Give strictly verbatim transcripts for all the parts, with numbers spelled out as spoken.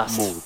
Podcast.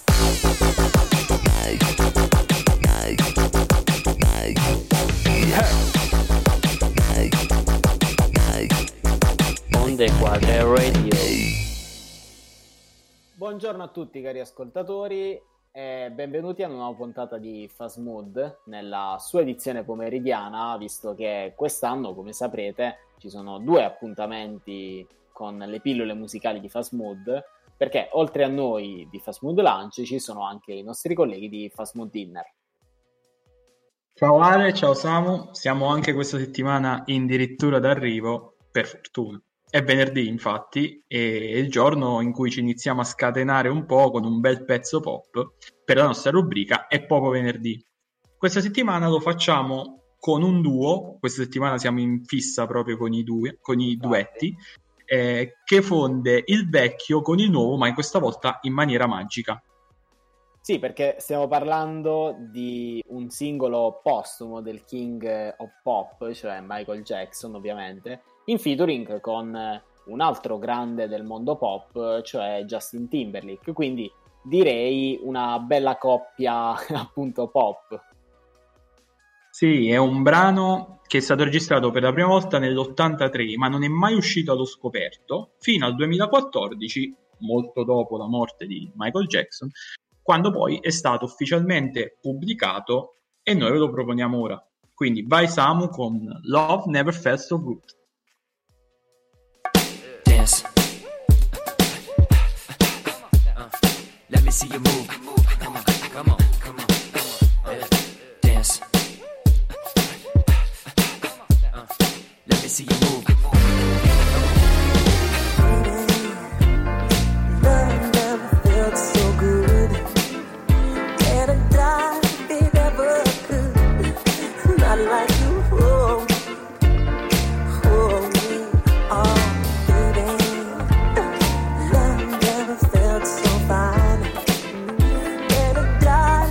Onde Quadre Radio. Buongiorno a tutti cari ascoltatori e benvenuti a una nuova puntata di Fast Mood nella sua edizione pomeridiana, visto che quest'anno, come saprete, ci sono due appuntamenti con le pillole musicali di Fast Mood, perché oltre a noi di Fast Mood Lunch ci sono anche i nostri colleghi di Fast Mood Dinner. Ciao Ale, ciao Samu, siamo anche questa settimana addirittura d'arrivo, per fortuna. È venerdì infatti, e è il giorno in cui ci iniziamo a scatenare un po' con un bel pezzo pop per la nostra rubrica È Popo Venerdì. Questa settimana lo facciamo con un duo, questa settimana siamo in fissa proprio con i, due, con i duetti, eh, che fonde il vecchio con il nuovo, ma in questa volta in maniera magica. Sì, perché stiamo parlando di un singolo postumo del King of Pop, cioè Michael Jackson ovviamente, in featuring con un altro grande del mondo pop, cioè Justin Timberlake, quindi direi una bella coppia appunto pop. Sì, è un brano che è stato registrato per la prima volta nell'ottantatré, ma non è mai uscito allo scoperto fino al duemilaquattordici, molto dopo la morte di Michael Jackson, quando poi è stato ufficialmente pubblicato e noi ve lo proponiamo ora. Quindi vai Samu con Love Never Felt So Good. Dance. Uh, let me see you move. Come on, come on, come on. Uh, dance. Uh, let me see you move. Love never felt so good. Can't have died if it ever could. Not like you. Oh, oh, me. Oh. Love never felt so fine. Can't have died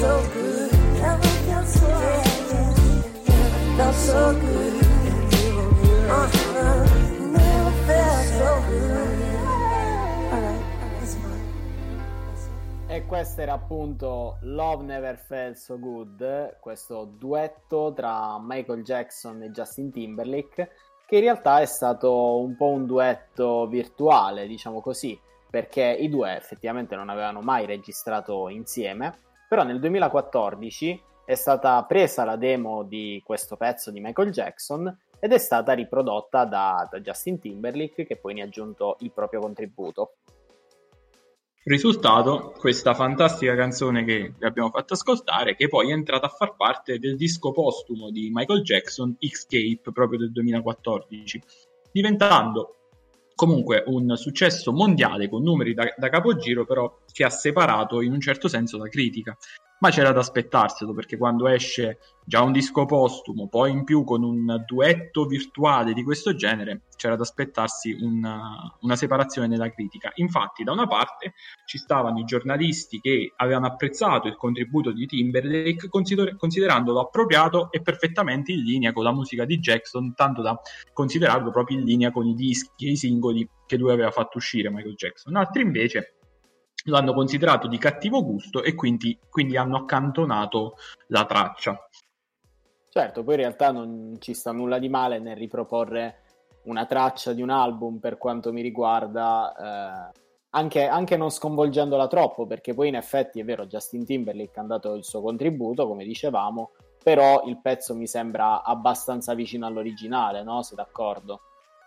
so good. Never felt so good. Felt so good. Uh-huh. Never felt so good. Alright, that's fine. E questo era appunto Love Never Felt So Good, questo duetto tra Michael Jackson e Justin Timberlake, che in realtà è stato un po' un duetto virtuale, diciamo così, perché i due effettivamente non avevano mai registrato insieme, però nel duemilaquattordici è stata presa la demo di questo pezzo di Michael Jackson ed è stata riprodotta da, da Justin Timberlake, che poi ne ha aggiunto il proprio contributo. Risultato, questa fantastica canzone che vi abbiamo fatto ascoltare, che poi è entrata a far parte del disco postumo di Michael Jackson, Escape, proprio del duemilaquattordici, diventando comunque un successo mondiale con numeri da, da capogiro, però che ha separato in un certo senso la critica. Ma c'era da aspettarselo, perché quando esce già un disco postumo, poi in più con un duetto virtuale di questo genere, c'era da aspettarsi una, una separazione nella critica. Infatti, da una parte ci stavano i giornalisti che avevano apprezzato il contributo di Timberlake, consider- considerandolo appropriato e perfettamente in linea con la musica di Jackson, tanto da considerarlo proprio in linea con i dischi e i singoli che lui aveva fatto uscire, Michael Jackson. Altri invece lo hanno considerato di cattivo gusto e quindi, quindi hanno accantonato la traccia. Certo, poi in realtà non ci sta nulla di male nel riproporre una traccia di un album, per quanto mi riguarda, eh, anche, anche non sconvolgendola troppo, perché poi in effetti è vero, Justin Timberlake ha dato il suo contributo, come dicevamo, però il pezzo mi sembra abbastanza vicino all'originale, no? Sei d'accordo?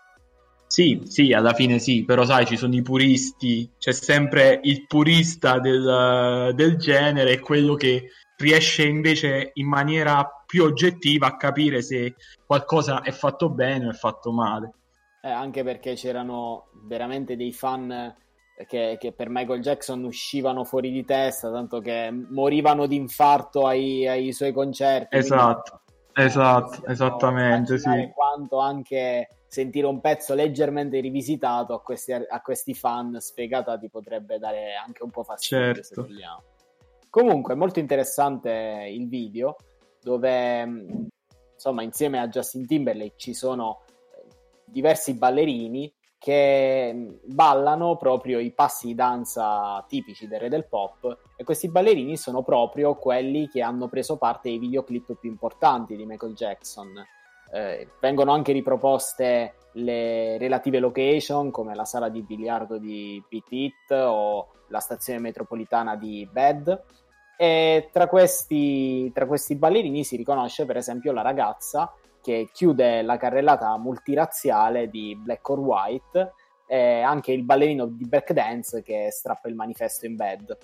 Sì, sì, alla fine sì, però sai, ci sono i puristi, c'è sempre il purista del, del genere e quello che riesce invece in maniera più oggettiva a capire se qualcosa è fatto bene o è fatto male. Eh, anche perché c'erano veramente dei fan che, che per Michael Jackson uscivano fuori di testa, tanto che morivano di infarto ai, ai suoi concerti. Esatto, quindi, esatto, eh, esattamente, sì. Quanto anche sentire un pezzo leggermente rivisitato a questi, a questi fan sfegatati potrebbe dare anche un po' fastidio, certo. Se vogliamo. Comunque è molto interessante il video, dove insomma insieme a Justin Timberlake ci sono diversi ballerini che ballano proprio i passi di danza tipici del re del pop, e questi ballerini sono proprio quelli che hanno preso parte ai videoclip più importanti di Michael Jackson. Eh, vengono anche riproposte le relative location, come la sala di biliardo di Beat It o la stazione metropolitana di Bed, e tra questi, tra questi ballerini si riconosce per esempio la ragazza che chiude la carrellata multirazziale di Black or White, e anche il ballerino di breakdance che strappa il manifesto in Bed.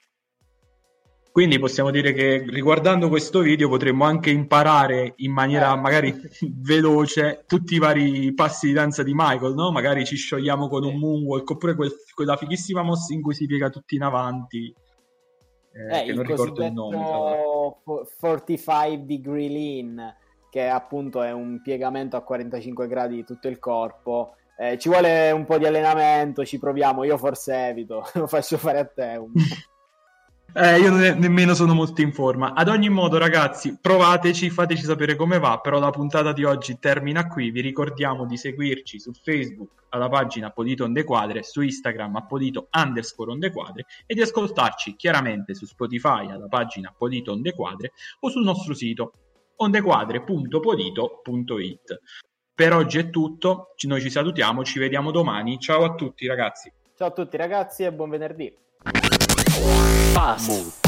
Quindi possiamo dire che riguardando questo video potremmo anche imparare in maniera eh. magari veloce tutti i vari passi di danza di Michael, no? Magari ci sciogliamo con un moonwalk, oppure quel, quella fighissima mossa in cui si piega tutti in avanti, eh, eh, che non ricordo il nome. quarantacinque degree lean, che appunto è un piegamento a quarantacinque gradi di tutto il corpo. Eh, ci vuole un po' di allenamento, ci proviamo, io forse evito, lo faccio fare a te un Eh, io ne- nemmeno sono molto in forma. Ad ogni modo, ragazzi, provateci, fateci sapere come va. Però la puntata di oggi termina qui. Vi ricordiamo di seguirci su Facebook alla pagina Polito Onde Quadre, su Instagram a Polito underscore Onde Quadre, e di ascoltarci chiaramente su Spotify alla pagina Polito Onde Quadre o sul nostro sito ondequadre punto polito punto it. Per oggi è tutto, ci- noi ci salutiamo, ci vediamo domani. Ciao a tutti, ragazzi. Ciao a tutti ragazzi e buon venerdì. Fast